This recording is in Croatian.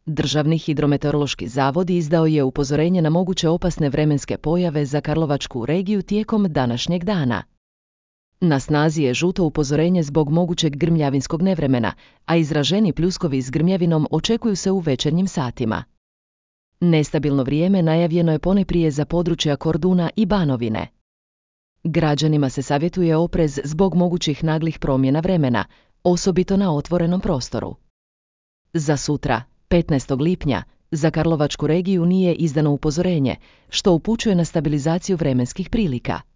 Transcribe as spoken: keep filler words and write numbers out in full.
Državni hidrometeorološki zavod izdao je upozorenje na moguće opasne vremenske pojave za Karlovačku regiju tijekom današnjeg dana. Na snazi je žuto upozorenje zbog mogućeg grmljavinskog nevremena, a izraženi pljuskovi s grmljavinom očekuju se u večernjim satima. Nestabilno vrijeme najavljeno je ponajprije za područja Korduna i Banovine. Građanima se savjetuje oprez zbog mogućih naglih promjena vremena, osobito na otvorenom prostoru. Za sutra, petnaestog lipnja, za Karlovačku regiju nije izdano upozorenje, što upućuje na stabilizaciju vremenskih prilika.